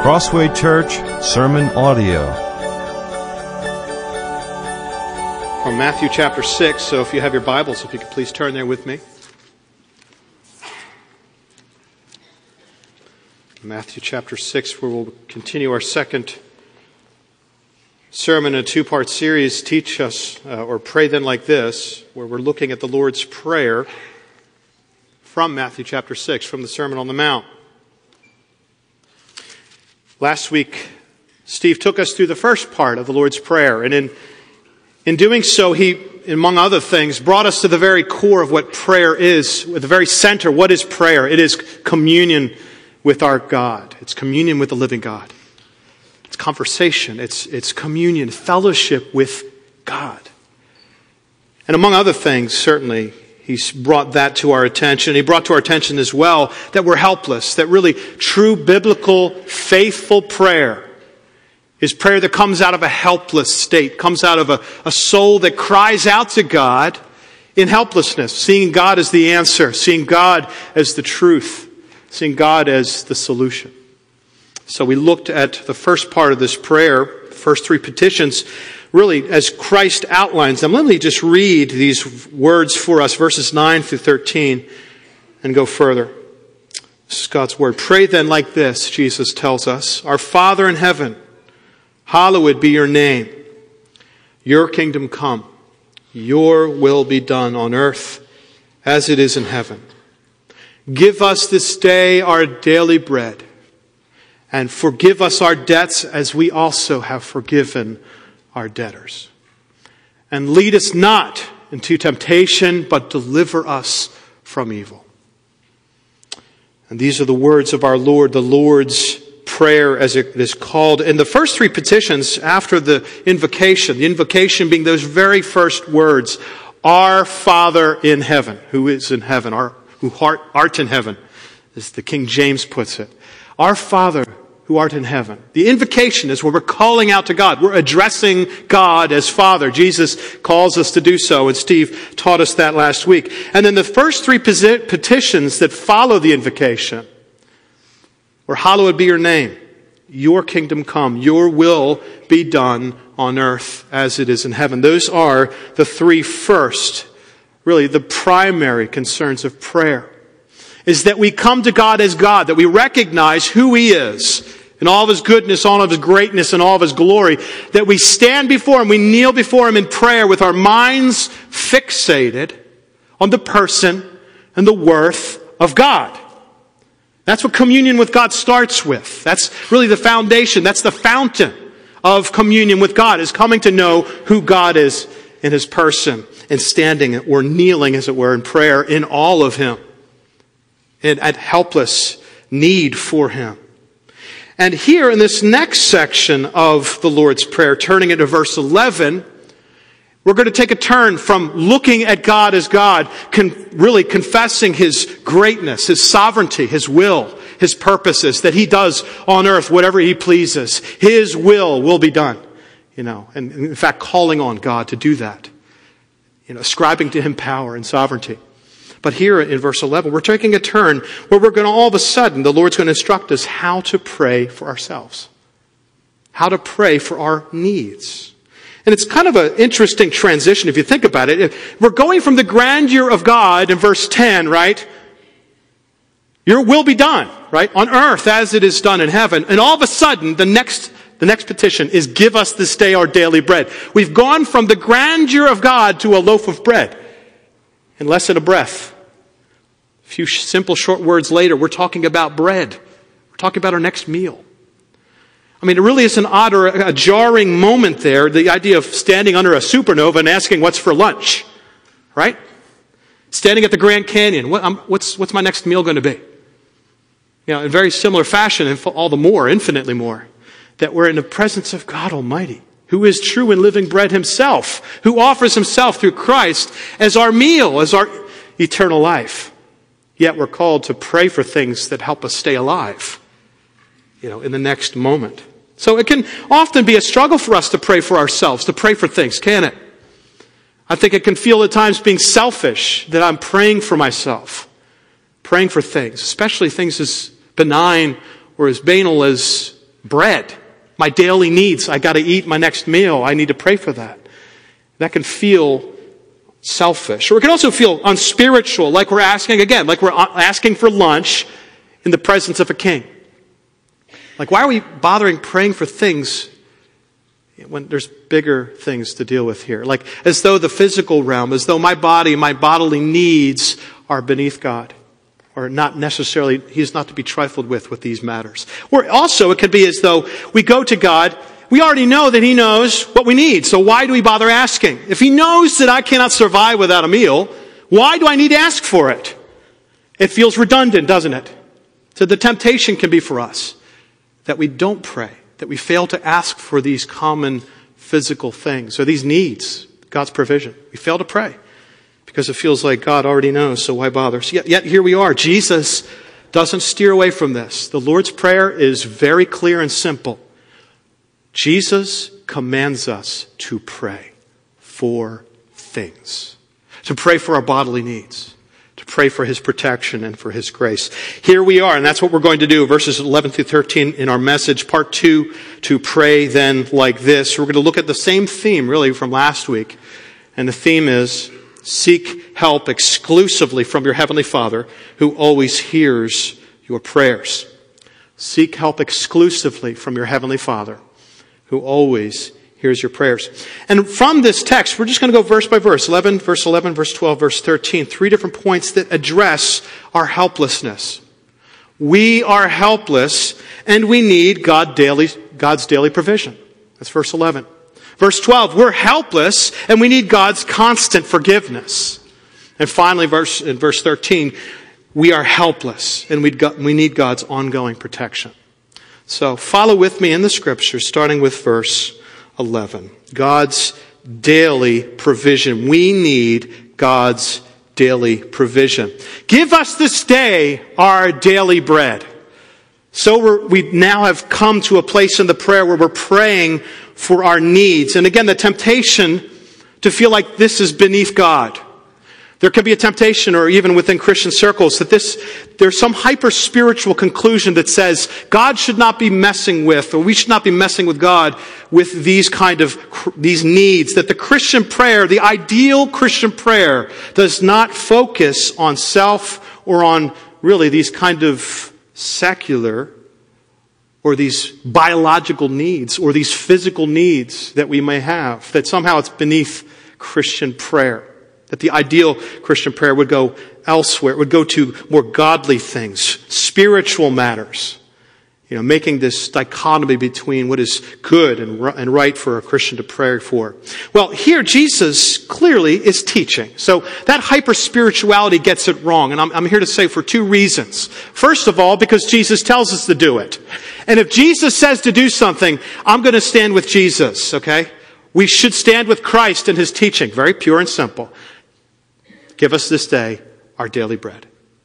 Crossway Church Sermon Audio. From Matthew chapter 6, so if you have your Bibles, if you could please turn there with me. Matthew chapter 6, where we'll continue our second sermon in a two-part series, Teach Us, or Pray Then Like This, where we're looking at the Lord's Prayer from Matthew chapter 6, from the Sermon on the Mount. Last week, Steve took us through the first part of the Lord's Prayer, and in doing so, he, among other things, brought us to the very core of what prayer is, at the very center. What is prayer? It is communion with our God. It's communion with the living God. It's conversation. It's communion, fellowship with God. And among other things, certainly, he's brought that to our attention. He brought to our attention as well that we're helpless, that really true biblical, faithful prayer is prayer that comes out of a helpless state, comes out of a soul that cries out to God in helplessness, seeing God as the answer, seeing God as the truth, seeing God as the solution. So we looked at the first part of this prayer, the first three petitions, really as Christ outlines them. Let me just read these words for us, verses 9 through 13, and go further. This is God's word. Pray then like this, Jesus tells us. Our Father in heaven, hallowed be your name. Your kingdom come. Your will be done on earth as it is in heaven. Give us this day our daily bread, and forgive us our debts as we also have forgiven our debtors. And lead us not into temptation, but deliver us from evil. And these are the words of our Lord, the Lord's Prayer as it is called. In the first three petitions after the invocation being those very first words, Our Father in heaven, who is in heaven, who art in heaven, as the King James puts it. Our Father who art in heaven. The invocation is where we're calling out to God. We're addressing God as Father. Jesus calls us to do so, and Steve taught us that last week. And then the first three petitions that follow the invocation were, hallowed be your name, your kingdom come, your will be done on earth as it is in heaven. Those are the three first, really the primary concerns of prayer. Is that we come to God as God, that we recognize who He is in all of His goodness, all of His greatness, and all of His glory, that we stand before Him, we kneel before Him in prayer with our minds fixated on the person and the worth of God. That's what communion with God starts with. That's really the foundation. That's the fountain of communion with God, is coming to know who God is in His person and standing or kneeling, as it were, in prayer in all of Him and at helpless need for Him. And here in this next section of the Lord's Prayer, turning into verse 11, we're going to take a turn from looking at God as God, really confessing His greatness, His sovereignty, His will, His purposes, that He does on earth whatever He pleases. His will be done. And in fact, calling on God to do that. Ascribing to Him power and sovereignty. But here in verse 11, we're taking a turn where we're going to, all of a sudden, the Lord's going to instruct us how to pray for ourselves. How to pray for our needs. And it's kind of an interesting transition if you think about it. We're going from the grandeur of God in verse 10, right? Your will be done, right? On earth as it is done in heaven. And all of a sudden, the next petition is, give us this day our daily bread. We've gone from the grandeur of God to a loaf of bread. In less than a breath. A few simple short words later, we're talking about bread. We're talking about our next meal. It really is an odd or a jarring moment there, the idea of standing under a supernova and asking what's for lunch. Right? Standing at the Grand Canyon. What's my next meal going to be? In very similar fashion, and all the more, infinitely more, that we're in the presence of God Almighty, who is true and living bread Himself, who offers Himself through Christ as our meal, as our eternal life. Yet we're called to pray for things that help us stay alive, in the next moment. So it can often be a struggle for us to pray for ourselves, to pray for things, can it? I think it can feel at times being selfish that I'm praying for myself, praying for things, especially things as benign or as banal as bread, my daily needs. I got to eat my next meal. I need to pray for that. That can feel selfish. Or it can also feel unspiritual, like we're asking for lunch in the presence of a king. Like, why are we bothering praying for things when there's bigger things to deal with here? Like, as though the physical realm, as though my body, my bodily needs are beneath God. Or not necessarily, He's not to be trifled with these matters. Or also, it could be as though we go to God, we already know that He knows what we need, so why do we bother asking? If He knows that I cannot survive without a meal, why do I need to ask for it? It feels redundant, doesn't it? So the temptation can be for us that we don't pray, that we fail to ask for these common physical things, or these needs, God's provision. We fail to pray because it feels like God already knows, so why bother? So yet here we are. Jesus doesn't steer away from this. The Lord's Prayer is very clear and simple. Jesus commands us to pray for things, to pray for our bodily needs, to pray for His protection and for His grace. Here we are, and that's what we're going to do, verses 11 through 13 in our message, part 2, to pray then like this. We're going to look at the same theme, really, from last week, and the theme is, seek help exclusively from your Heavenly Father, who always hears your prayers. Seek help exclusively from your Heavenly Father, who always hears your prayers. And from this text, we're just going to go verse by verse. Verse 11, verse 12, verse 13. 3 different points that address our helplessness. We are helpless, and we need God's daily provision. That's verse 11. Verse 12, we're helpless, and we need God's constant forgiveness. And finally, in verse 13, we are helpless, and we need God's ongoing protection. So follow with me in the Scriptures, starting with verse 11. God's daily provision. We need God's daily provision. Give us this day our daily bread. So we now have come to a place in the prayer where we're praying for our needs. And again, the temptation to feel like this is beneath God. There could be a temptation, or even within Christian circles, that there's some hyper-spiritual conclusion that says God should not be messing with, or we should not be messing with God with these needs. That the Christian prayer, the ideal Christian prayer, does not focus on self or on really these kind of secular or these biological needs or these physical needs that we may have. That somehow it's beneath Christian prayer. That the ideal Christian prayer would go elsewhere. It would go to more godly things, spiritual matters. Making this dichotomy between what is good and right for a Christian to pray for. Well, here Jesus clearly is teaching. So that hyper-spirituality gets it wrong. And I'm here to say for 2 reasons. First of all, because Jesus tells us to do it. And if Jesus says to do something, I'm going to stand with Jesus, okay? We should stand with Christ in His teaching. Very pure and simple. Give us this day our daily bread.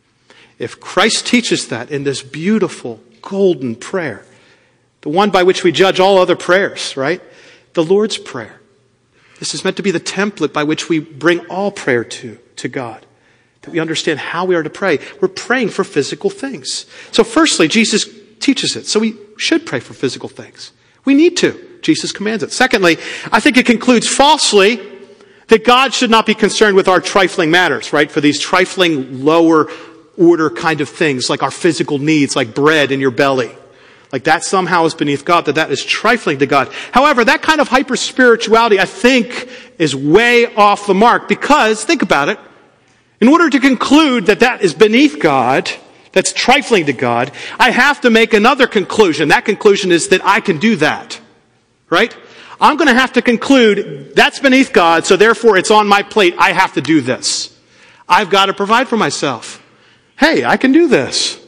If Christ teaches that in this beautiful, golden prayer, the one by which we judge all other prayers, right? The Lord's Prayer. This is meant to be the template by which we bring all prayer to God. That we understand how we are to pray. We're praying for physical things. So firstly, Jesus teaches it. So we should pray for physical things. We need to. Jesus commands it. Secondly, I think it concludes falsely that God should not be concerned with our trifling matters, right? For these trifling, lower order kind of things, like our physical needs, like bread in your belly. Like that somehow is beneath God, that is trifling to God. However, that kind of hyper-spirituality, I think, is way off the mark. Because, think about it, in order to conclude that is beneath God, that's trifling to God, I have to make another conclusion. That conclusion is that I can do that. Right? I'm going to have to conclude that's beneath God, so therefore it's on my plate. I have to do this. I've got to provide for myself. Hey, I can do this.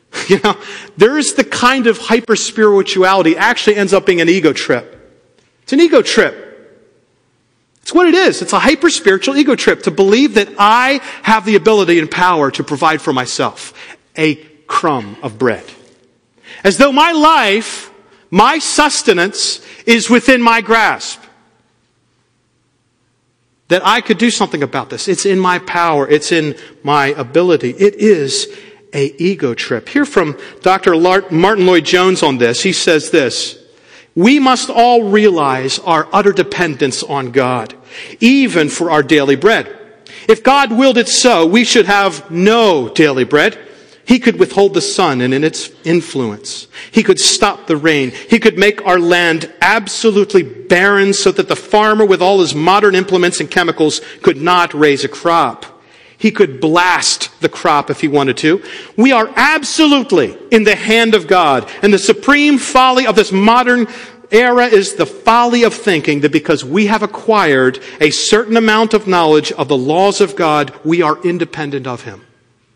There's the kind of hyper-spirituality actually ends up being an ego trip. It's an ego trip. It's what it is. It's a hyper-spiritual ego trip to believe that I have the ability and power to provide for myself a crumb of bread. As though my life, my sustenance, is within my grasp. That I could do something about this. It's in my power. It's in my ability. It is an ego trip. Hear from Dr. Martin Lloyd-Jones on this. He says this: we must all realize our utter dependence on God, even for our daily bread. If God willed it so, we should have no daily bread. He could withhold the sun and its influence. He could stop the rain. He could make our land absolutely barren so that the farmer with all his modern implements and chemicals could not raise a crop. He could blast the crop if he wanted to. We are absolutely in the hand of God. And the supreme folly of this modern era is the folly of thinking that because we have acquired a certain amount of knowledge of the laws of God, we are independent of Him.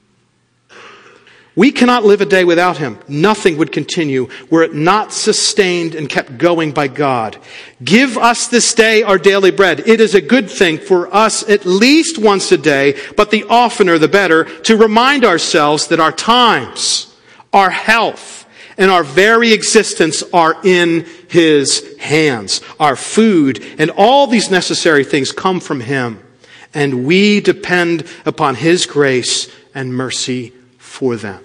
We cannot live a day without Him. Nothing would continue were it not sustained and kept going by God. Give us this day our daily bread. It is a good thing for us at least once a day, but the oftener the better, to remind ourselves that our times, our health, and our very existence are in His hands. Our food and all these necessary things come from Him, and we depend upon His grace and mercy for them.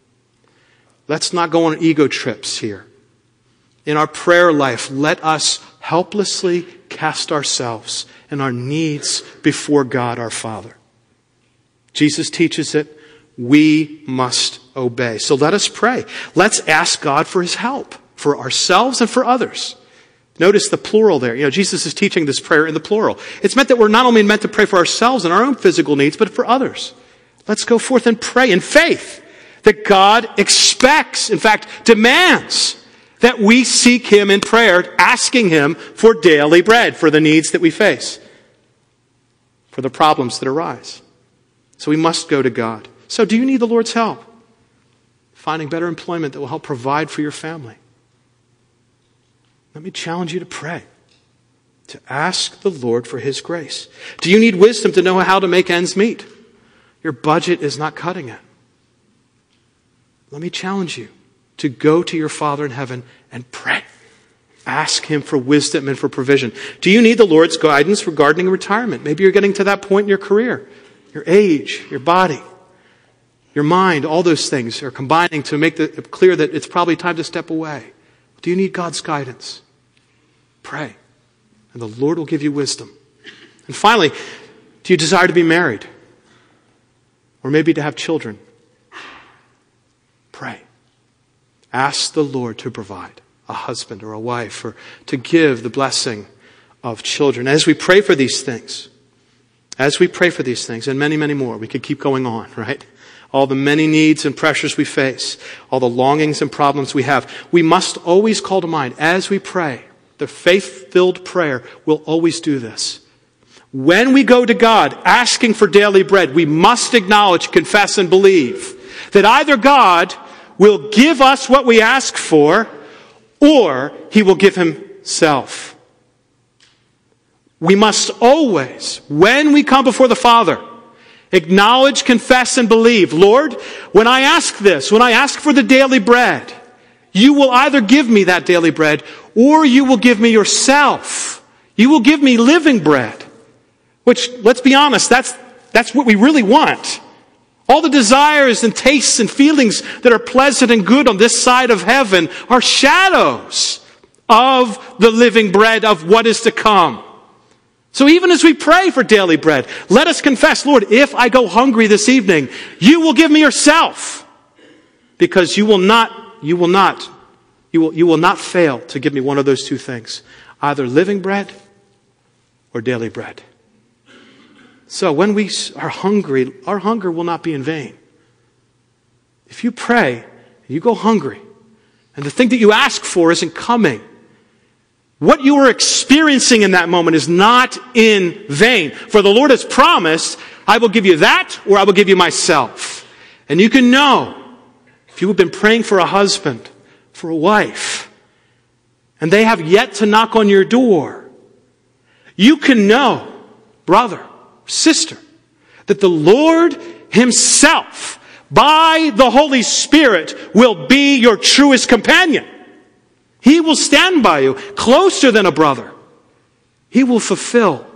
Let's not go on ego trips here. In our prayer life, let us helplessly cast ourselves and our needs before God our Father. Jesus teaches it. We must obey. So let us pray. Let's ask God for His help for ourselves and for others. Notice the plural there. Jesus is teaching this prayer in the plural. It's meant that we're not only meant to pray for ourselves and our own physical needs, but for others. Let's go forth and pray in faith that God expects, in fact, demands that we seek Him in prayer, asking Him for daily bread, for the needs that we face, for the problems that arise. So we must go to God. So do you need the Lord's help? Finding better employment that will help provide for your family. Let me challenge you to pray, to ask the Lord for His grace. Do you need wisdom to know how to make ends meet? Your budget is not cutting it. Let me challenge you to go to your Father in heaven and pray. Ask Him for wisdom and for provision. Do you need the Lord's guidance regarding retirement? Maybe you're getting to that point in your career. Your age, your body, your mind, all those things are combining to make it clear that it's probably time to step away. Do you need God's guidance? Pray, and the Lord will give you wisdom. And finally, do you desire to be married? Or maybe to have children? Pray. Ask the Lord to provide a husband or a wife, or to give the blessing of children. As we pray for these things, and many, many more, we could keep going on, right? All the many needs and pressures we face, all the longings and problems we have, we must always call to mind, as we pray, the faith-filled prayer will always do this. When we go to God asking for daily bread, we must acknowledge, confess, and believe that either God will give us what we ask for, or He will give Himself. We must always, when we come before the Father, acknowledge, confess, and believe, Lord, when I ask this, when I ask for the daily bread, You will either give me that daily bread, or You will give me Yourself. You will give me living bread. Which, let's be honest, that's what we really want. All the desires and tastes and feelings that are pleasant and good on this side of heaven are shadows of the living bread of what is to come. So even as we pray for daily bread, let us confess, Lord, if I go hungry this evening, You will give me Yourself. Because you will not fail to give me one of those two things. Either living bread or daily bread. So when we are hungry, our hunger will not be in vain. If you pray, and you go hungry, and the thing that you ask for isn't coming, what you are experiencing in that moment is not in vain. For the Lord has promised, I will give you that, or I will give you Myself. And you can know, if you have been praying for a husband, for a wife, and they have yet to knock on your door, you can know, brother, sister, that the Lord Himself, by the Holy Spirit, will be your truest companion. He will stand by you, closer than a brother. He will fulfill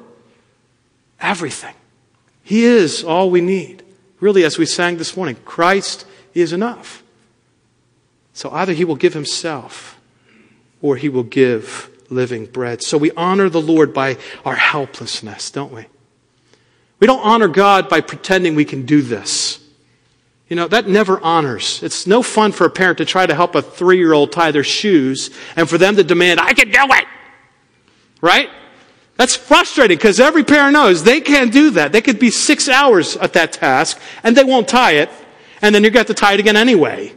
everything. He is all we need. Really, as we sang this morning, Christ is enough. So either he will give himself or he will give living bread. So we honor the Lord by our helplessness, don't we? We don't honor God by pretending we can do this. You know, that never honors. It's no fun for a parent to try to help a 3-year-old tie their shoes and for them to demand, I can do it! Right? That's frustrating because every parent knows they can't do that. They could be 6 hours at that task and they won't tie it, and then you got to tie it again anyway.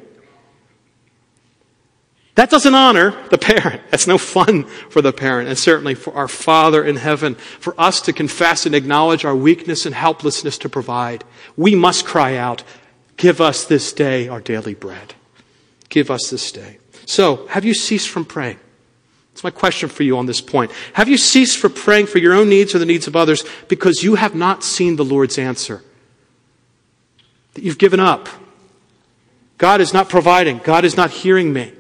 That doesn't honor the parent. That's no fun for the parent, and certainly for our Father in heaven, for us to confess and acknowledge our weakness and helplessness to provide. We must cry out, give us this day our daily bread. Give us this day. So, have you ceased from praying? That's my question for you on this point. Have you ceased from praying for your own needs or the needs of others because you have not seen the Lord's answer? That you've given up. God is not providing. God is not hearing me.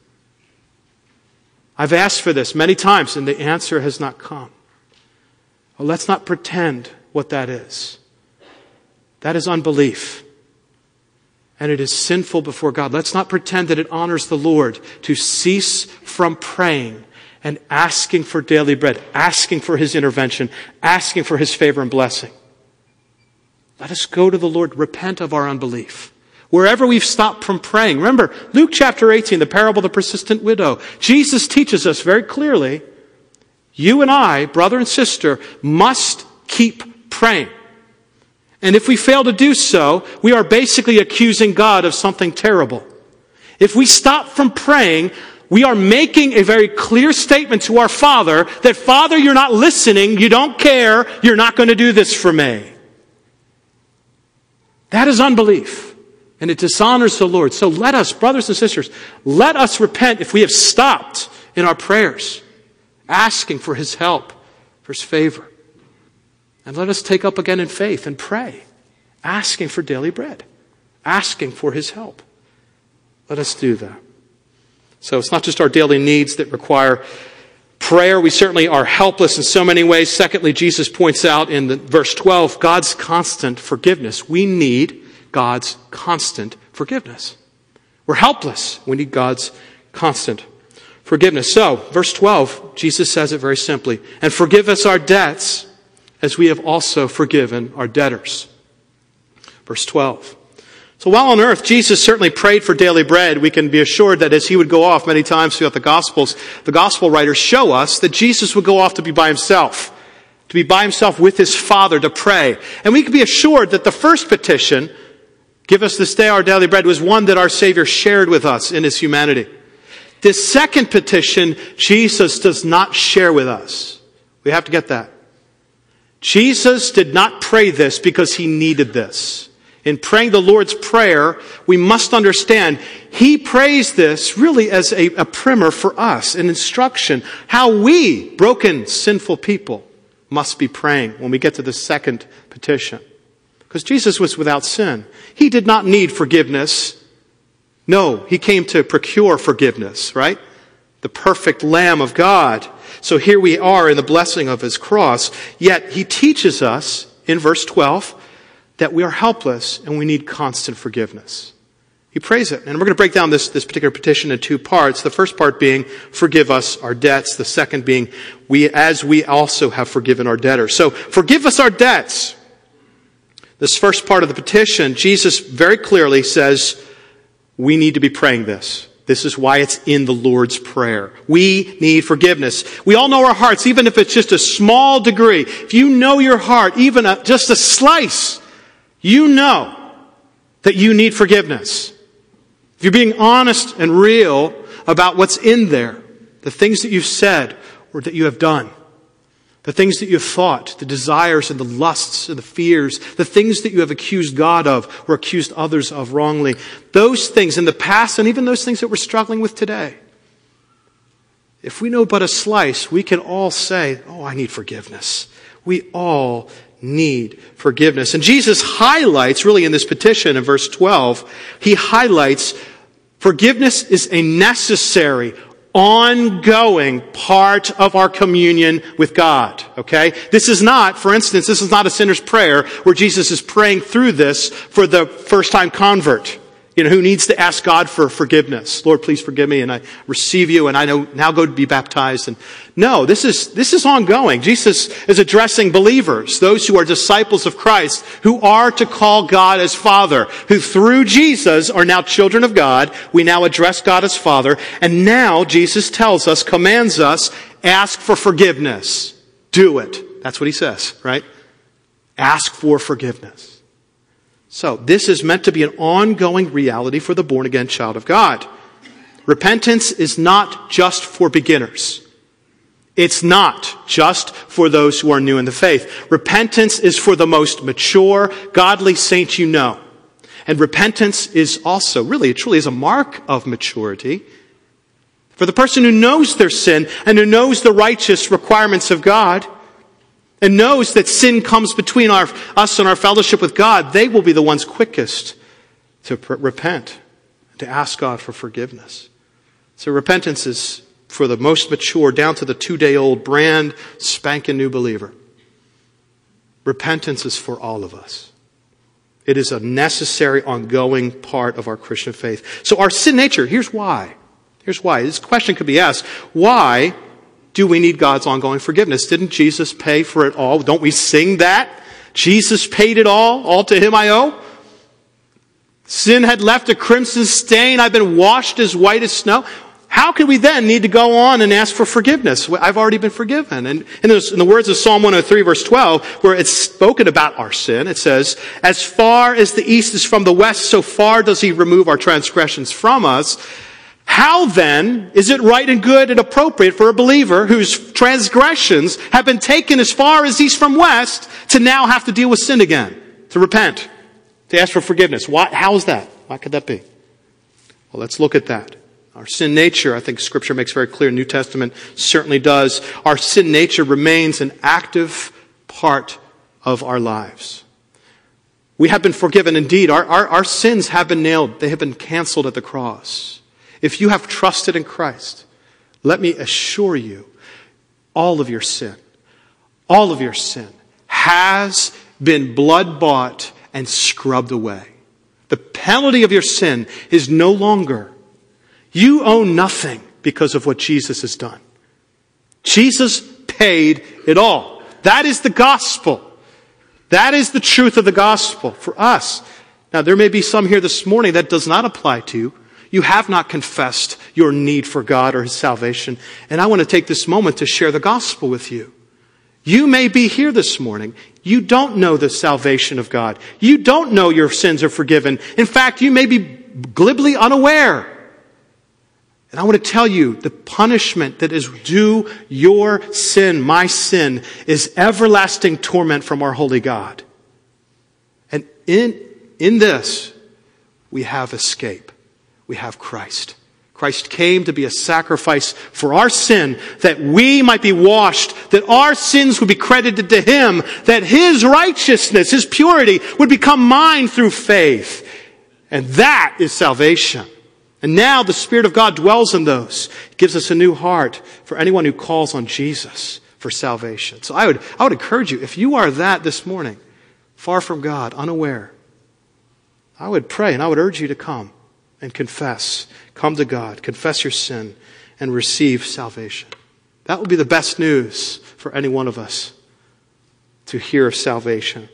I've asked for this many times and the answer has not come. Well, let's not pretend what that is. That is unbelief. And it is sinful before God. Let's not pretend that it honors the Lord to cease from praying and asking for daily bread, asking for His intervention, asking for His favor and blessing. Let us go to the Lord, repent of our unbelief. Wherever we've stopped from praying. Remember, Luke chapter 18, the parable of the persistent widow. Jesus teaches us very clearly, you and I, brother and sister, must keep praying. And if we fail to do so, we are basically accusing God of something terrible. If we stop from praying, we are making a very clear statement to our Father that, Father, you're not listening, you don't care, you're not going to do this for me. That is unbelief. And it dishonors the Lord. So let us, brothers and sisters, let us repent if we have stopped in our prayers, asking for His help, for His favor. And let us take up again in faith and pray, asking for daily bread, asking for His help. Let us do that. So it's not just our daily needs that require prayer. We certainly are helpless in so many ways. Secondly, Jesus points out in verse 12, God's constant forgiveness. We need God's constant forgiveness. We're helpless. We need God's constant forgiveness. So, verse 12, Jesus says it very simply, and forgive us our debts as we have also forgiven our debtors. Verse 12. So while on earth, Jesus certainly prayed for daily bread. We can be assured that as He would go off many times throughout the Gospels, the Gospel writers show us that Jesus would go off to be by Himself with His Father to pray. And we can be assured that the first petition, give us this day our daily bread, was one that our Savior shared with us in His humanity. This second petition, Jesus does not share with us. We have to get that. Jesus did not pray this because He needed this. In praying the Lord's Prayer, we must understand He prays this really as a primer for us, an instruction, how we, broken, sinful people, must be praying when we get to the second petition. Because Jesus was without sin. He did not need forgiveness. No, He came to procure forgiveness, right? The perfect Lamb of God. So here we are in the blessing of His cross. Yet He teaches us in verse 12 that we are helpless and we need constant forgiveness. He prays it. And we're going to break down this particular petition in two parts. The first part being, forgive us our debts. The second being, as we also have forgiven our debtors. So, forgive us our debts. This first part of the petition, Jesus very clearly says, we need to be praying this. This is why it's in the Lord's Prayer. We need forgiveness. We all know our hearts, even if it's just a small degree. If you know your heart, even just a slice, you know that you need forgiveness. If you're being honest and real about what's in there, the things that you've said or that you have done, the things that you have thought, the desires and the lusts and the fears, the things that you have accused God of or accused others of wrongly, those things in the past and even those things that we're struggling with today, if we know but a slice, we can all say, oh, I need forgiveness. We all need forgiveness. And Jesus highlights, really in this petition in verse 12, He highlights forgiveness is a necessary, ongoing part of our communion with God. Okay? This is not, for instance, this is not a sinner's prayer where Jesus is praying through this for the first-time convert. who needs to ask God for forgiveness. Lord, please forgive me, and I receive you, and I now go to be baptized. And no, this is ongoing. Jesus is addressing believers, those who are disciples of Christ, who are to call God as Father, who through Jesus are now children of God. We now address God as Father, and now Jesus tells us, commands us, ask for forgiveness. Do it. That's what he says, right? Ask for forgiveness. So, this is meant to be an ongoing reality for the born-again child of God. Repentance is not just for beginners. It's not just for those who are new in the faith. Repentance is for the most mature, godly saint you know. And repentance is also, it truly is a mark of maturity for the person who knows their sin and who knows the righteous requirements of God, and knows that sin comes between us and our fellowship with God. They will be the ones quickest to repent, to ask God for forgiveness. So repentance is for the most mature, down to the 2-day-old, brand spanking new believer. Repentance is for all of us. It is a necessary, ongoing part of our Christian faith. So our sin nature, here's why. Here's why. This question could be asked. Why do we need God's ongoing forgiveness? Didn't Jesus pay for it all? Don't we sing that? Jesus paid it all to him I owe. Sin had left a crimson stain. I've been washed as white as snow. How can we then need to go on and ask for forgiveness? I've already been forgiven. And in the words of Psalm 103, verse 12, where it's spoken about our sin, it says, as far as the east is from the west, so far does he remove our transgressions from us. How then is it right and good and appropriate for a believer whose transgressions have been taken as far as east from west to now have to deal with sin again, to repent, to ask for forgiveness? How is that? Why could that be? Well, let's look at that. Our sin nature, I think Scripture makes very clear, New Testament certainly does. Our sin nature remains an active part of our lives. We have been forgiven indeed. Our sins have been nailed. They have been canceled at the cross. If you have trusted in Christ, let me assure you, all of your sin has been blood-bought and scrubbed away. The penalty of your sin is no longer. You owe nothing because of what Jesus has done. Jesus paid it all. That is the gospel. That is the truth of the gospel for us. Now, there may be some here this morning that does not apply to you. You have not confessed your need for God or his salvation. And I want to take this moment to share the gospel with you. You may be here this morning. You don't know the salvation of God. You don't know your sins are forgiven. In fact, you may be glibly unaware. And I want to tell you, the punishment that is due your sin, my sin, is everlasting torment from our holy God. And in this, we have escape. We have Christ. Christ came to be a sacrifice for our sin, that we might be washed, that our sins would be credited to him, that his righteousness, his purity would become mine through faith. And that is salvation. And now the Spirit of God dwells in those. He gives us a new heart for anyone who calls on Jesus for salvation. So I would encourage you, if you are that this morning, far from God, unaware, I would pray and I would urge you to come and confess. Come to God, confess your sin, and receive salvation. That will be the best news for any one of us, to hear of salvation.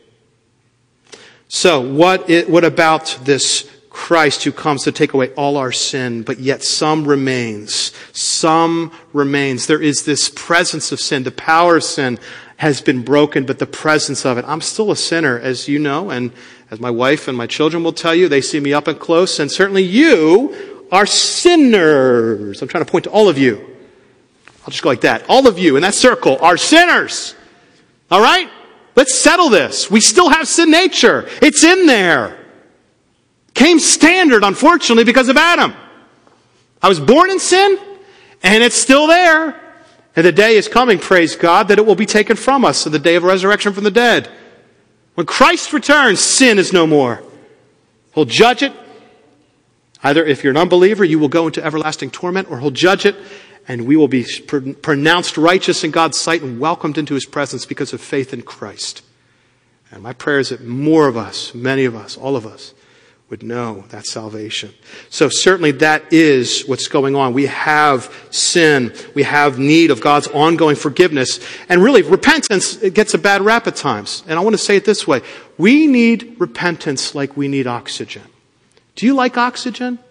So, what about this Christ who comes to take away all our sin, but yet some remains? Some remains. There is this presence of sin. The power of sin has been broken, but the presence of it. I'm still a sinner, as you know, and as my wife and my children will tell you, they see me up and close, and certainly you are sinners. I'm trying to point to all of you. I'll just go like that. All of you in that circle are sinners. All right? Let's settle this. We still have sin nature. It's in there. Came standard, unfortunately, because of Adam. I was born in sin, and it's still there. And the day is coming, praise God, that it will be taken from us, so the day of resurrection from the dead. When Christ returns, sin is no more. He'll judge it. Either if you're an unbeliever, you will go into everlasting torment, or he'll judge it, and we will be pronounced righteous in God's sight and welcomed into his presence because of faith in Christ. And my prayer is that more of us, many of us, all of us, would know that salvation. So certainly that is what's going on. We have sin. We have need of God's ongoing forgiveness. And really, repentance, it gets a bad rap at times. And I want to say it this way. We need repentance like we need oxygen. Do you like oxygen?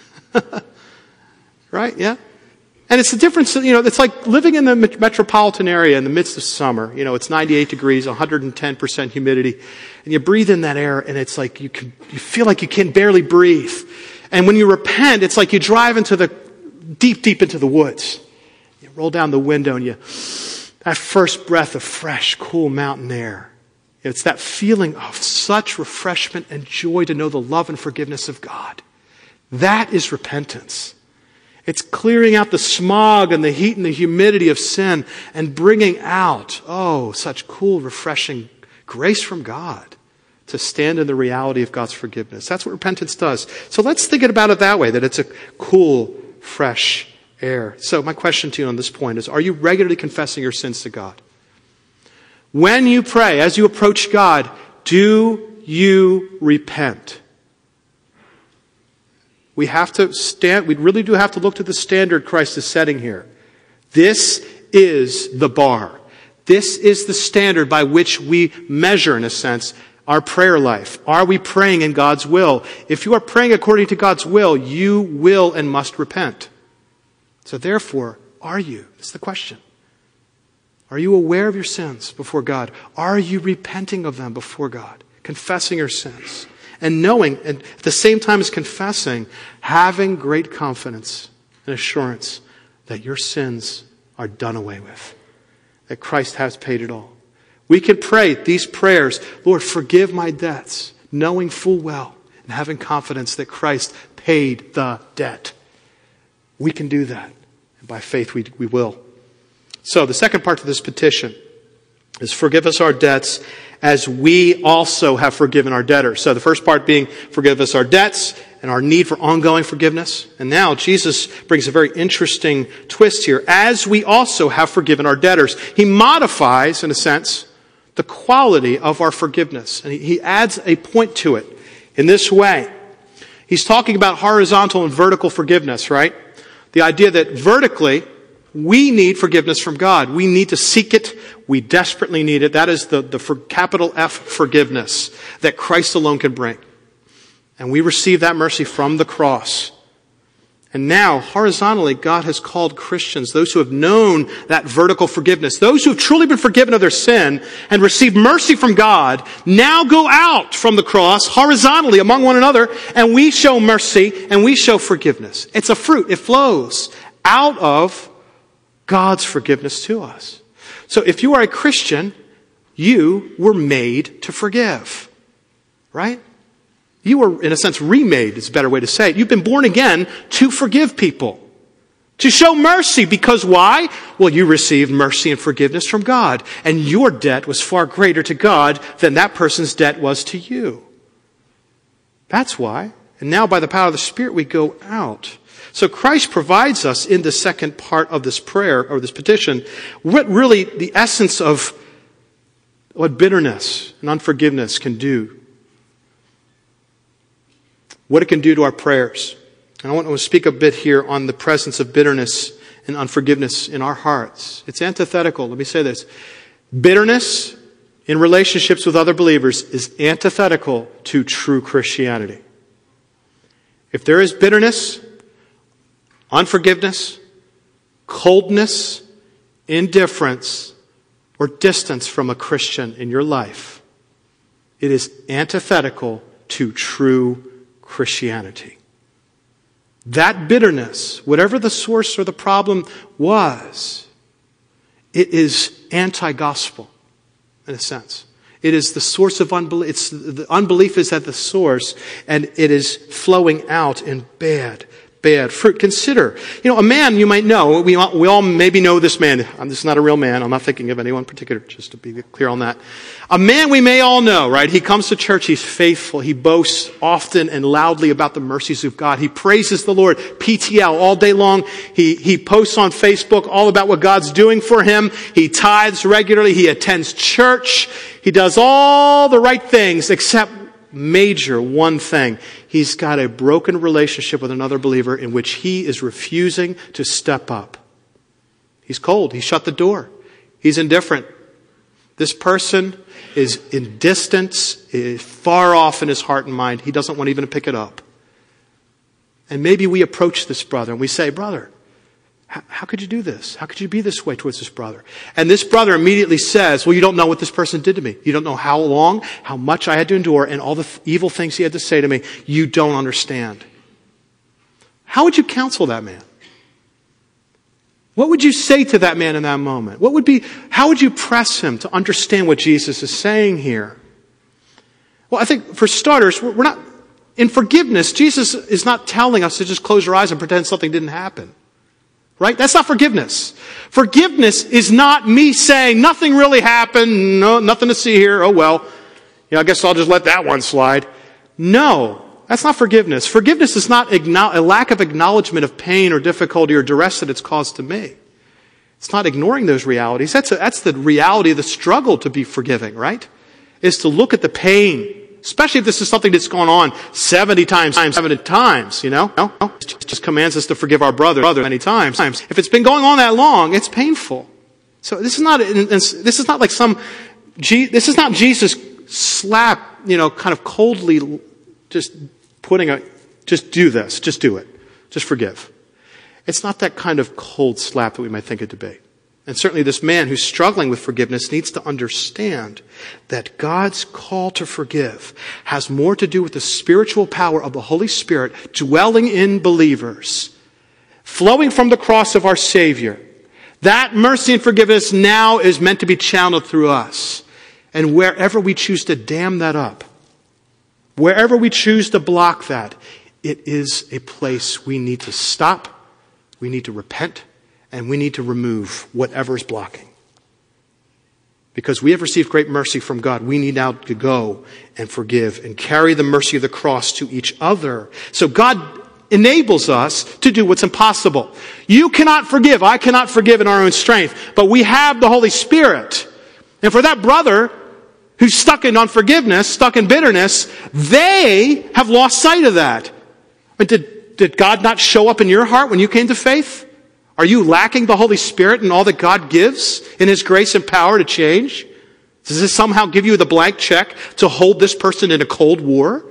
Right? Yeah? And it's the difference, it's like living in the metropolitan area in the midst of summer. It's 98 degrees, 110% humidity. And you breathe in that air and it's like you feel like you can barely breathe. And when you repent, it's like you drive into deep into the woods. You roll down the window and that first breath of fresh, cool mountain air. It's that feeling of such refreshment and joy to know the love and forgiveness of God. That is repentance. It's clearing out the smog and the heat and the humidity of sin and bringing out, such cool, refreshing grace from God to stand in the reality of God's forgiveness. That's what repentance does. So let's think about it that way, that it's a cool, fresh air. So my question to you on this point is, are you regularly confessing your sins to God? When you pray, as you approach God, do you repent? We really do have to look to the standard Christ is setting here. This is the bar. This is the standard by which we measure, in a sense, our prayer life. Are we praying in God's will? If you are praying according to God's will, you will and must repent. So therefore, are you? That's the question. Are you aware of your sins before God? Are you repenting of them before God? Confessing your sins? And knowing, and at the same time as confessing, having great confidence and assurance that your sins are done away with. That Christ has paid it all. We can pray these prayers, Lord, forgive my debts, knowing full well and having confidence that Christ paid the debt. We can do that. And by faith we will. So the second part of this petition is forgive us our debts as we also have forgiven our debtors. So the first part being forgive us our debts and our need for ongoing forgiveness. And now Jesus brings a very interesting twist here. As we also have forgiven our debtors. He modifies, in a sense, the quality of our forgiveness. And he adds a point to it in this way. He's talking about horizontal and vertical forgiveness, right? The idea that vertically, we need forgiveness from God. We need to seek it. We desperately need it. That is the capital F forgiveness that Christ alone can bring. And we receive that mercy from the cross. And now, horizontally, God has called Christians, those who have known that vertical forgiveness, those who have truly been forgiven of their sin and received mercy from God, now go out from the cross horizontally among one another, and we show mercy and we show forgiveness. It's a fruit. It flows out of God's forgiveness to us. So if you are a Christian, you were made to forgive. Right? You were, in a sense, remade is a better way to say it. You've been born again to forgive people. To show mercy. Because why? Well, you received mercy and forgiveness from God. And your debt was far greater to God than that person's debt was to you. That's why. And now by the power of the Spirit we go out. So Christ provides us in the second part of this prayer, or this petition, what really the essence of what bitterness and unforgiveness can do. What it can do to our prayers. And I want to speak a bit here on the presence of bitterness and unforgiveness in our hearts. It's antithetical. Let me say this. Bitterness in relationships with other believers is antithetical to true Christianity. If there is bitterness, unforgiveness, coldness, indifference, or distance from a Christian in your life, it is antithetical to true Christianity. That bitterness, whatever the source or the problem was, it is anti-gospel in a sense. It is the source of unbelief. The unbelief is at the source, and it is flowing out in bad fruit. Consider, a man you might know, we all maybe know this man. This is not a real man. I'm not thinking of anyone particular, just to be clear on that. A man we may all know, right? He comes to church, he's faithful, he boasts often and loudly about the mercies of God. He praises the Lord, PTL, all day long. He posts on Facebook all about what God's doing for him. He tithes regularly, he attends church. He does all the right things, except major one thing. He's got a broken relationship with another believer in which he is refusing to step up. He's cold. He shut the door. He's indifferent. This person is in distance, is far off in his heart and mind. He doesn't want even to pick it up. And maybe we approach this brother and we say, brother, how could you do this? How could you be this way towards this brother? And this brother immediately says, well, you don't know what this person did to me. You don't know how long, how much I had to endure, and all the evil things he had to say to me. You don't understand. How would you counsel that man? What would you say to that man in that moment? How would you press him to understand what Jesus is saying here? Well, I think for starters, we're not, in forgiveness, Jesus is not telling us to just close your eyes and pretend something didn't happen. Right? That's not forgiveness. Forgiveness is not me saying nothing really happened, no, nothing to see here, oh well, I guess I'll just let that one slide. No, that's not forgiveness. Forgiveness is not a lack of acknowledgement of pain or difficulty or duress that it's caused to me. It's not ignoring those realities. That's the reality of the struggle to be forgiving, right? Is to look at the pain. Especially if this is something that's gone on 70 times, It just commands us to forgive our brother many times. If it's been going on that long, it's painful. So this is not Jesus slap, kind of coldly just just do this, just do it, just forgive. It's not that kind of cold slap that we might think it to be. And certainly this man who's struggling with forgiveness needs to understand that God's call to forgive has more to do with the spiritual power of the Holy Spirit dwelling in believers, flowing from the cross of our Savior. That mercy and forgiveness now is meant to be channeled through us. And wherever we choose to dam that up, wherever we choose to block that, it is a place we need to stop, we need to repent, and we need to remove whatever is blocking. Because we have received great mercy from God, we need now to go and forgive and carry the mercy of the cross to each other. So God enables us to do what's impossible. You cannot forgive, I cannot forgive in our own strength, but we have the Holy Spirit. And for that brother who's stuck in unforgiveness, stuck in bitterness, they have lost sight of that. But did God not show up in your heart when you came to faith? Are you lacking the Holy Spirit and all that God gives in His grace and power to change? Does this somehow give you the blank check to hold this person in a cold war?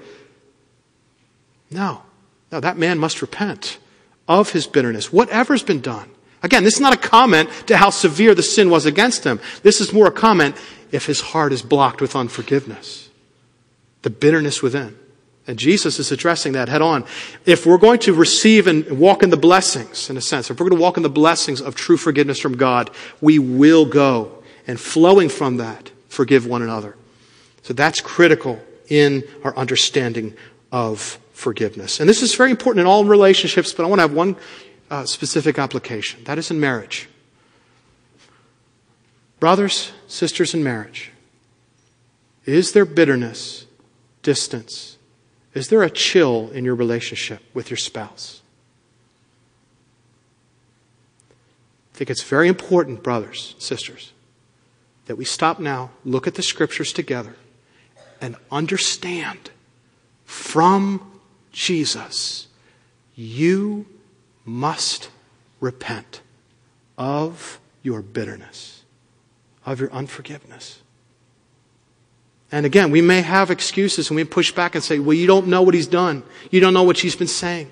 No. No, that man must repent of his bitterness, whatever's been done. Again, this is not a comment to how severe the sin was against him. This is more a comment if his heart is blocked with unforgiveness, the bitterness within. And Jesus is addressing that head on. If we're going to receive and walk in the blessings, in a sense, if we're going to walk in the blessings of true forgiveness from God, we will go and flowing from that, forgive one another. So that's critical in our understanding of forgiveness. And this is very important in all relationships, but I want to have one specific application. That is in marriage. Brothers, sisters in marriage, is there bitterness, distance? Is there a chill in your relationship with your spouse? I think it's very important, brothers, sisters, that we stop now, look at the Scriptures together, and understand from Jesus, you must repent of your bitterness, of your unforgiveness. And again, we may have excuses and we push back and say, well, you don't know what he's done. You don't know what she's been saying.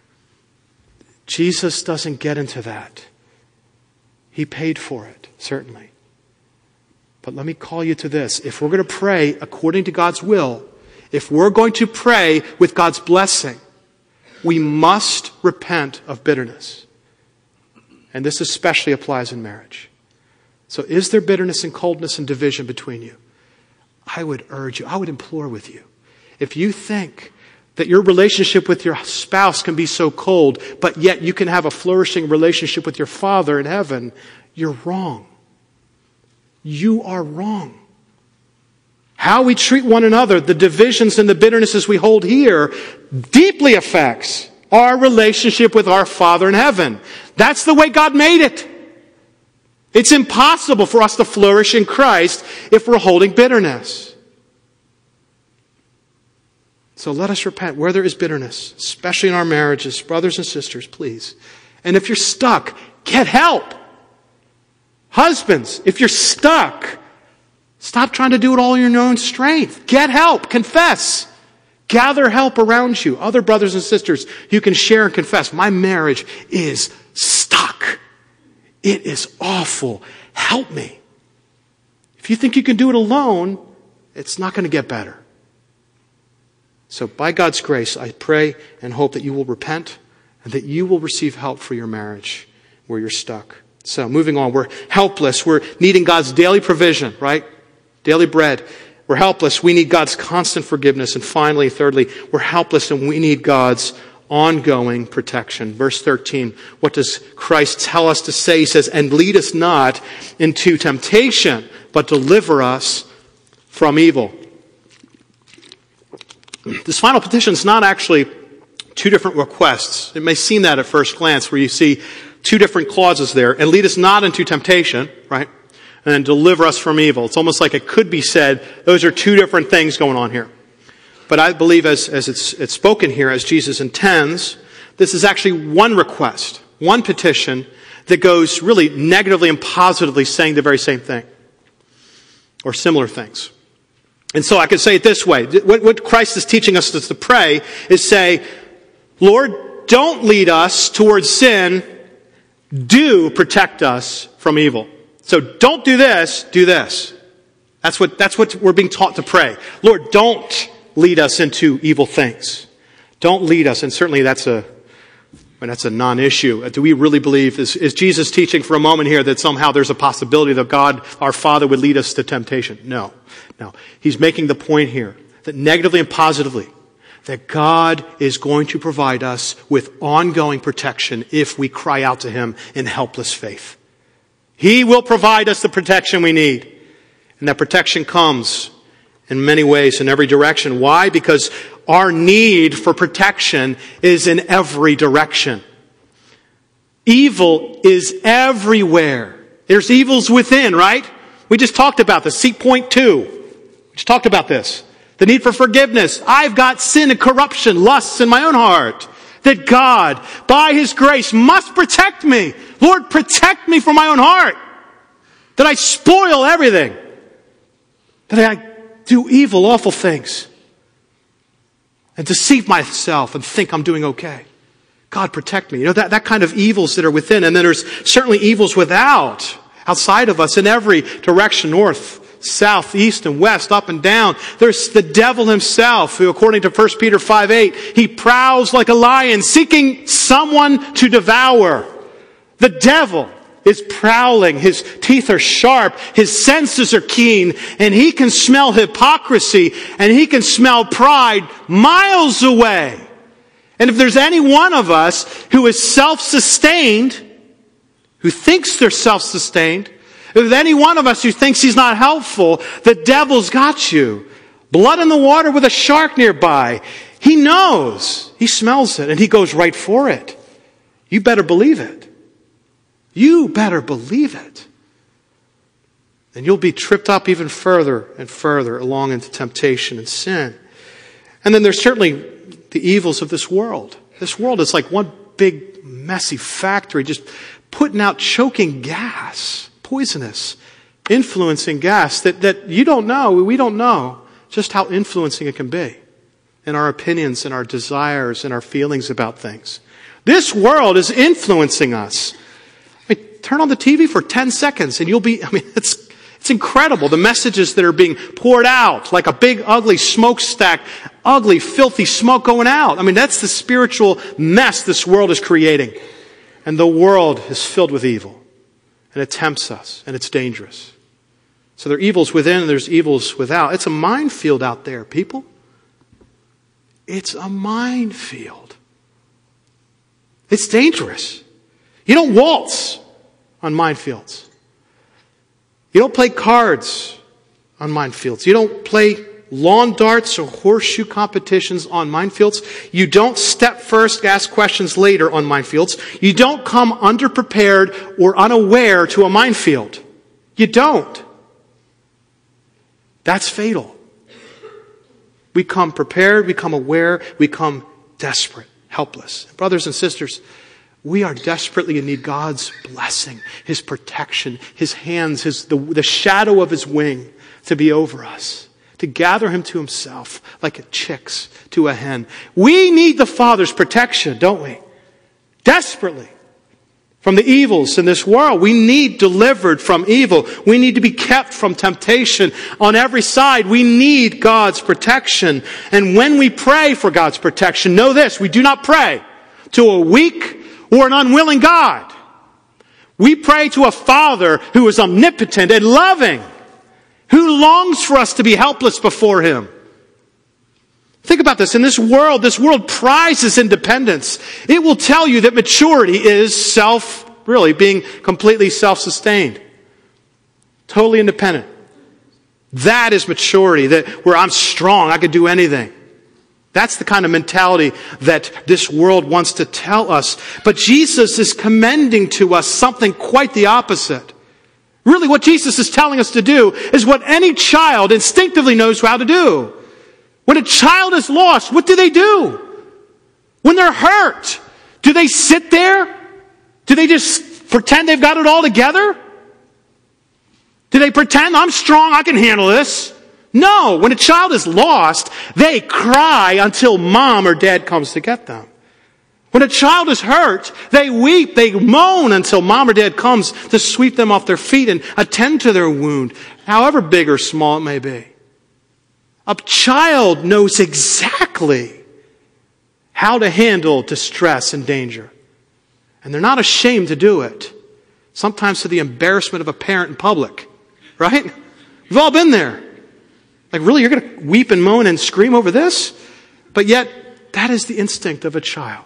Jesus doesn't get into that. He paid for it, certainly. But let me call you to this. If we're going to pray according to God's will, if we're going to pray with God's blessing, we must repent of bitterness. And this especially applies in marriage. So is there bitterness and coldness and division between you? I would urge you, I would implore with you, if you think that your relationship with your spouse can be so cold, but yet you can have a flourishing relationship with your Father in heaven, you're wrong. You are wrong. How we treat one another, the divisions and the bitternesses we hold here, deeply affects our relationship with our Father in heaven. That's the way God made it. It's impossible for us to flourish in Christ if we're holding bitterness. So let us repent where there is bitterness, especially in our marriages. Brothers and sisters, please. And if you're stuck, get help. Husbands, if you're stuck, stop trying to do it all in your own strength. Get help. Confess. Gather help around you. Other brothers and sisters you can share and confess. My marriage is stuck. It is awful. Help me. If you think you can do it alone, it's not going to get better. So by God's grace, I pray and hope that you will repent and that you will receive help for your marriage where you're stuck. So moving on, we're helpless. We're needing God's daily provision, right? Daily bread. We're helpless. We need God's constant forgiveness. And finally, thirdly, we're helpless and we need God's ongoing protection. Verse 13, what does Christ tell us to say? He says, and lead us not into temptation, but deliver us from evil. This final petition is not actually two different requests. It may seem that at first glance, where you see two different clauses there. And lead us not into temptation, right? And then deliver us from evil. It's almost like it could be said, those are two different things going on here. But I believe as it's spoken here, as Jesus intends, this is actually one request, one petition that goes really negatively and positively saying the very same thing. Or similar things. And so I could say it this way. What Christ is teaching us to pray is say, Lord, don't lead us towards sin. Do protect us from evil. So don't do this, do this. That's what we're being taught to pray. Lord, don't lead us into evil things. Don't lead us. And certainly that's a non-issue. Do we really believe, is Jesus teaching for a moment here that somehow there's a possibility that God, our Father, would lead us to temptation? No. He's making the point here that negatively and positively, that God is going to provide us with ongoing protection if we cry out to Him in helpless faith. He will provide us the protection we need. And that protection comes in many ways, in every direction. Why? Because our need for protection is in every direction. Evil is everywhere. There's evils within, right? We just talked about this. See point 2. We just talked about this. The need for forgiveness. I've got sin and corruption, lusts in my own heart. That God, by His grace, must protect me. Lord, protect me from my own heart. That I spoil everything. That I do evil, awful things. And deceive myself and think I'm doing okay. God, protect me. You know, that kind of evils that are within. And then there's certainly evils without, outside of us in every direction, north, south, east, and west, up and down. There's the devil himself, who, according to 1 Peter 5:8, he prowls like a lion, seeking someone to devour. The devil is prowling. His teeth are sharp. His senses are keen. And he can smell hypocrisy. And he can smell pride miles away. And if there's any one of us who is self-sustained, who thinks they're self-sustained, if there's any one of us who thinks he's not helpful, the devil's got you. Blood in the water with a shark nearby. He knows. He smells it. And he goes right for it. You better believe it. You better believe it. And you'll be tripped up even further and further along into temptation and sin. And then there's certainly the evils of this world. This world is like one big messy factory just putting out choking gas, poisonous, influencing gas that you don't know, we don't know just how influencing it can be in our opinions and our desires and our feelings about things. This world is influencing us. Turn on the TV for 10 seconds and it's incredible. The messages that are being poured out like a big, ugly smokestack, ugly, filthy smoke going out. That's the spiritual mess this world is creating. And the world is filled with evil. And it tempts us. And it's dangerous. So there are evils within and there's evils without. It's a minefield out there, people. It's a minefield. It's dangerous. You don't waltz on minefields. You don't play cards on minefields. You don't play lawn darts or horseshoe competitions on minefields. You don't step first, ask questions later on minefields. You don't come underprepared or unaware to a minefield. You don't. That's fatal. We come prepared, we come aware, we come desperate, helpless. Brothers and sisters, we are desperately in need God's blessing, His protection, His hands, the shadow of His wing to be over us, to gather Him to Himself like chicks to a hen. We need the Father's protection, don't we? Desperately. From the evils in this world. We need delivered from evil. We need to be kept from temptation on every side. We need God's protection. And when we pray for God's protection, know this, we do not pray to a weak or an unwilling God. We pray to a Father who is omnipotent and loving, who longs for us to be helpless before Him. Think about this. In this world prizes independence. It will tell you that maturity is being completely self-sustained. Totally independent. That is maturity, where I'm strong, I could do anything. That's the kind of mentality that this world wants to tell us. But Jesus is commending to us something quite the opposite. Really, what Jesus is telling us to do is what any child instinctively knows how to do. When a child is lost, what do? When they're hurt, do they sit there? Do they just pretend they've got it all together? Do they pretend, I'm strong, I can handle this? No, when a child is lost, they cry until mom or dad comes to get them. When a child is hurt, they weep, they moan until mom or dad comes to sweep them off their feet and attend to their wound, however big or small it may be. A child knows exactly how to handle distress and danger. And they're not ashamed to do it. Sometimes to the embarrassment of a parent in public. Right? We've all been there. Like, really, you're going to weep and moan and scream over this? But yet, that is the instinct of a child.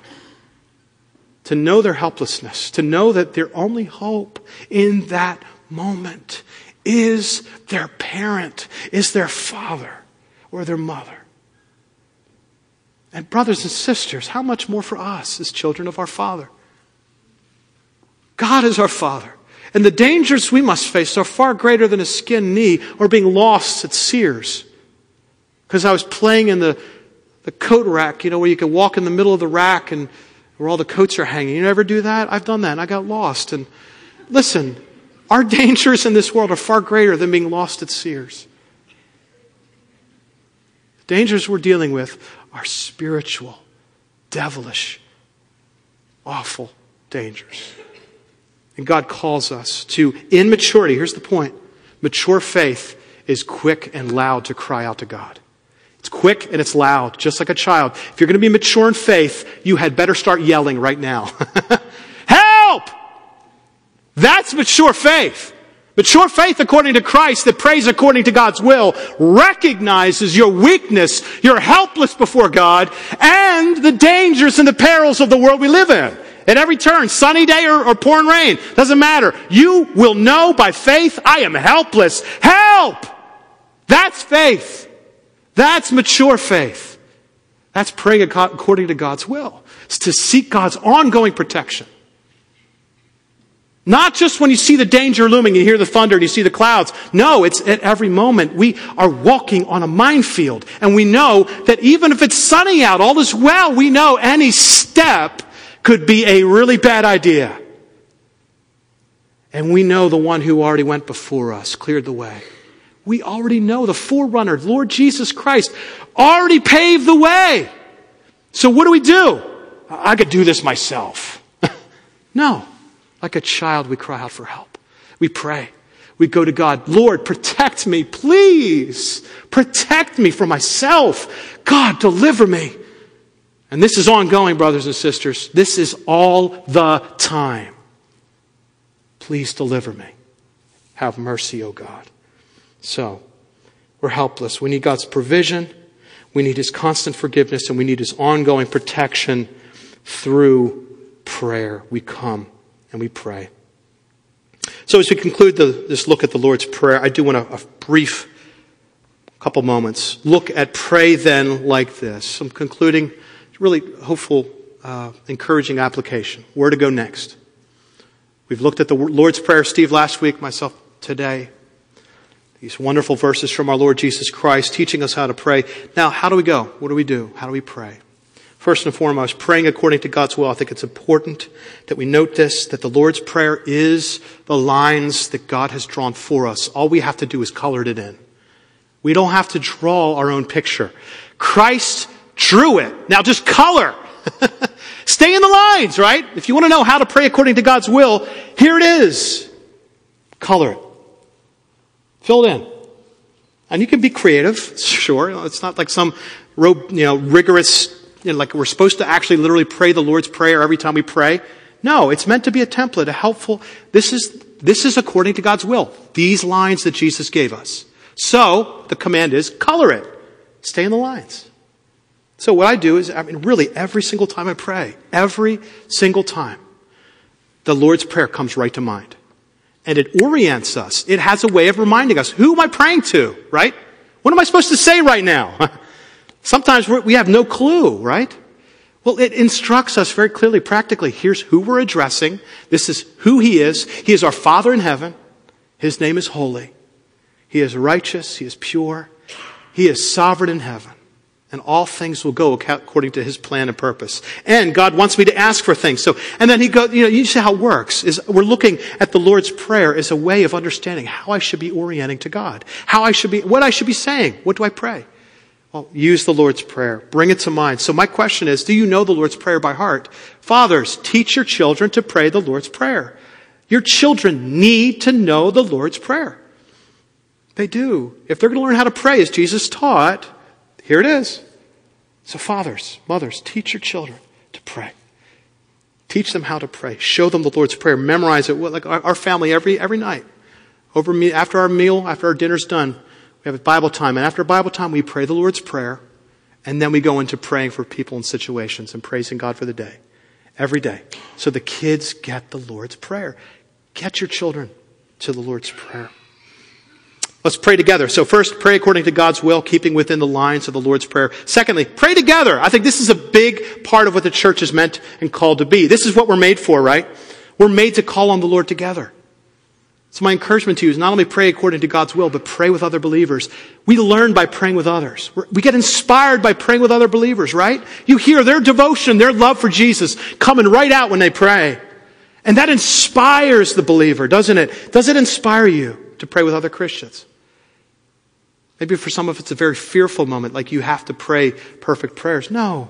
To know their helplessness. To know that their only hope in that moment is their parent, is their father or their mother. And brothers and sisters, how much more for us as children of our Father? God is our Father. And the dangers we must face are far greater than a skinned knee or being lost at Sears. Because I was playing in the coat rack, where you can walk in the middle of the rack and where all the coats are hanging. You ever do that? I've done that and I got lost. And listen, our dangers in this world are far greater than being lost at Sears. The dangers we're dealing with are spiritual, devilish, awful dangers. And God calls us to, in maturity, here's the point, mature faith is quick and loud to cry out to God. It's quick and it's loud, just like a child. If you're going to be mature in faith, you had better start yelling right now. Help! That's mature faith. Mature faith according to Christ that prays according to God's will recognizes your weakness, you're helpless before God, and the dangers and the perils of the world we live in. At every turn, sunny day or pouring rain, doesn't matter. You will know by faith, I am helpless. Help! That's faith. That's mature faith. That's praying according to God's will. It's to seek God's ongoing protection. Not just when you see the danger looming, you hear the thunder and you see the clouds. No, it's at every moment. We are walking on a minefield. And we know that even if it's sunny out, all is well. We know any step could be a really bad idea. And we know the one who already went before us, cleared the way. We already know the forerunner, Lord Jesus Christ, already paved the way. So what do? I could do this myself. No. Like a child, we cry out for help. We pray. We go to God. Lord, protect me, please. Protect me from myself. God, deliver me. And this is ongoing, brothers and sisters. This is all the time. Please deliver me. Have mercy, O God. So, we're helpless. We need God's provision. We need His constant forgiveness. And we need His ongoing protection through prayer. We come and we pray. So as we conclude this look at the Lord's Prayer, I do want a brief couple moments look at pray then like this. I'm concluding really hopeful, encouraging application. Where to go next? We've looked at the Lord's Prayer, Steve last week, myself today. These wonderful verses from our Lord Jesus Christ teaching us how to pray. Now, how do we go? What do we do? How do we pray? First and foremost, praying according to God's will. I think it's important that we note this, that the Lord's Prayer is the lines that God has drawn for us. All we have to do is color it in. We don't have to draw our own picture. Christ drew it. Now just color. Stay in the lines, right? If you want to know how to pray according to God's will, here it is. Color it. Fill it in. And you can be creative, sure. It's not like some rigorous, like we're supposed to actually literally pray the Lord's Prayer every time we pray. No, it's meant to be a template, a helpful. This is according to God's will. These lines that Jesus gave us. So, the command is, color it. Stay in the lines. So what I do is, really every single time I pray, every single time, the Lord's Prayer comes right to mind. And it orients us. It has a way of reminding us, who am I praying to, right? What am I supposed to say right now? Sometimes we have no clue, right? Well, it instructs us very clearly, practically. Here's who we're addressing. This is who He is. He is our Father in heaven. His name is holy. He is righteous. He is pure. He is sovereign in heaven. And all things will go according to His plan and purpose. And God wants me to ask for things. So, and then He goes, you see how it works. We're looking at the Lord's Prayer as a way of understanding how I should be orienting to God. What I should be saying. What do I pray? Well, use the Lord's Prayer. Bring it to mind. So my question is, do you know the Lord's Prayer by heart? Fathers, teach your children to pray the Lord's Prayer. Your children need to know the Lord's Prayer. They do. If they're going to learn how to pray as Jesus taught, here it is. So fathers, mothers, teach your children to pray. Teach them how to pray. Show them the Lord's Prayer. Memorize it. Like our family every night. After our meal, after our dinner's done, we have a Bible time. And after Bible time, we pray the Lord's Prayer. And then we go into praying for people and situations and praising God for the day. Every day. So the kids get the Lord's Prayer. Get your children to the Lord's Prayer. Let's pray together. So first, pray according to God's will, keeping within the lines of the Lord's Prayer. Secondly, pray together. I think this is a big part of what the church is meant and called to be. This is what we're made for, right? We're made to call on the Lord together. So my encouragement to you is not only pray according to God's will, but pray with other believers. We learn by praying with others. We get inspired by praying with other believers, right? You hear their devotion, their love for Jesus coming right out when they pray. And that inspires the believer, doesn't it? Does it inspire you to pray with other Christians? Maybe for some of it's a very fearful moment, like you have to pray perfect prayers. No.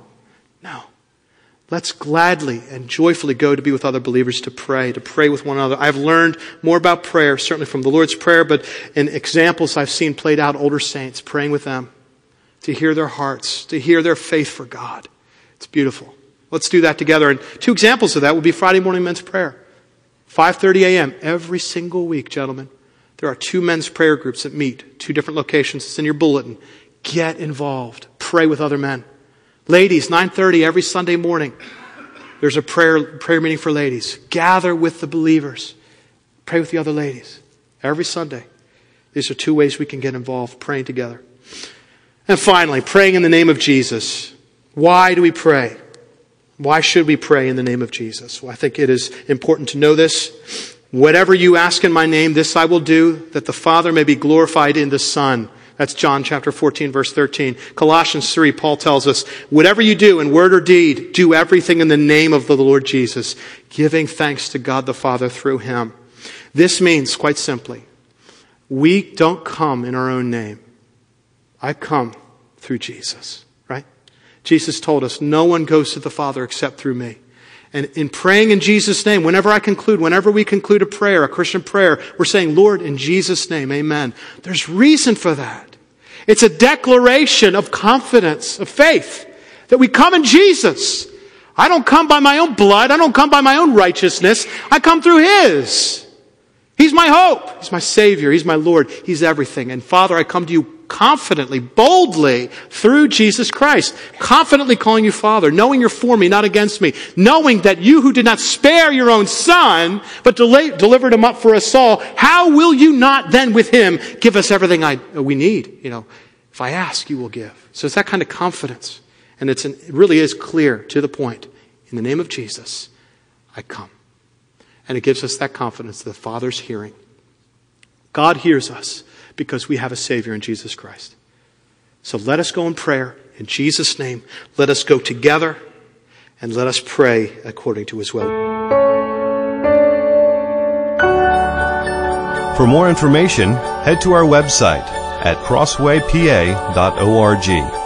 Let's gladly and joyfully go to be with other believers to pray with one another. I've learned more about prayer, certainly from the Lord's Prayer, but in examples I've seen played out, older saints, praying with them, to hear their hearts, to hear their faith for God. It's beautiful. Let's do that together. And 2 examples of that would be Friday morning men's prayer. 5:30 a.m. every single week, gentlemen. There are 2 men's prayer groups that meet, 2 different locations. It's in your bulletin. Get involved. Pray with other men. Ladies, 9:30 every Sunday morning. There's a prayer meeting for ladies. Gather with the believers. Pray with the other ladies. Every Sunday. These are 2 ways we can get involved, praying together. And finally, praying in the name of Jesus. Why do we pray? Why should we pray in the name of Jesus? Well, I think it is important to know this. Whatever you ask in my name, this I will do, that the Father may be glorified in the Son. That's John chapter 14, verse 13. Colossians 3, Paul tells us, whatever you do in word or deed, do everything in the name of the Lord Jesus, giving thanks to God the Father through Him. This means, quite simply, we don't come in our own name. I come through Jesus, right? Jesus told us, no one goes to the Father except through me. And in praying in Jesus' name, whenever we conclude a prayer, a Christian prayer, we're saying, Lord, in Jesus' name, amen. There's reason for that. It's a declaration of confidence, of faith, that we come in Jesus. I don't come by my own blood. I don't come by my own righteousness. I come through His. He's my hope. He's my Savior. He's my Lord. He's everything. And Father, I come to you confidently, boldly, through Jesus Christ. Confidently calling you Father, knowing you're for me, not against me. Knowing that you who did not spare your own Son, but delivered Him up for us all, how will you not then with Him give us everything we need? If I ask, you will give. So it's that kind of confidence. And it really is clear, to the point. In the name of Jesus, I come. And it gives us that confidence that the Father's hearing. God hears us because we have a Savior in Jesus Christ. So let us go in prayer in Jesus' name. Let us go together and let us pray according to His will. For more information, head to our website at crosswaypa.org.